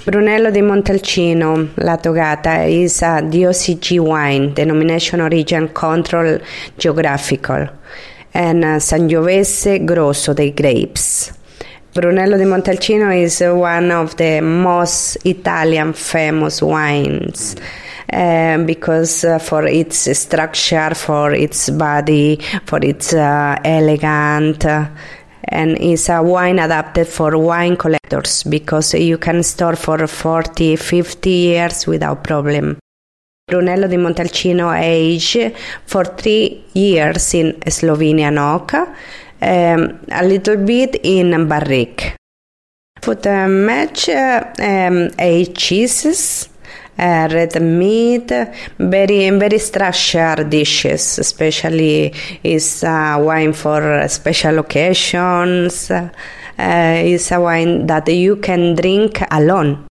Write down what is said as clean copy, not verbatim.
Brunello di Montalcino, La Togata, is a DOCG wine, denomination origin control geographical, and Sangiovese Grosso dei grapes. Brunello di Montalcino is one of the most Italian famous wines because for its structure, for its body, for its elegant, and is a wine adapted for wine collectors because you can store for 40, 50 years without problem. Brunello di Montalcino aged for 3 years in Slovenian oak, a little bit in barrique. Food match 8 cheeses, red meat, very structured dishes, especially is wine for special occasions. Is a wine that you can drink alone.